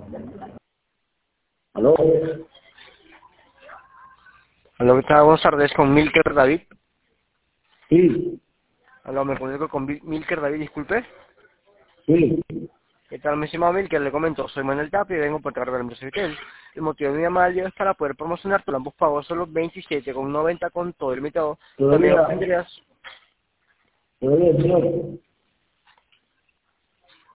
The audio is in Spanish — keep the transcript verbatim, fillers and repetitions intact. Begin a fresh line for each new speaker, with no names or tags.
¿Aló?
Hola, ¿qué tal? Buenas tardes, con Milker David.
Sí,
Hola, me comunico con Bil- Milker David, disculpe.
sí.
¿Qué tal, mi estimado Milker? Le comento, soy Manuel Tapia y vengo por cargo de la empresa Vitel. El motivo de mi llamada es para poder promocionar tu ambos pagos solo veintisiete con noventa con todo el limitado. También
Todavía,
obtendrías,
todavía, señor.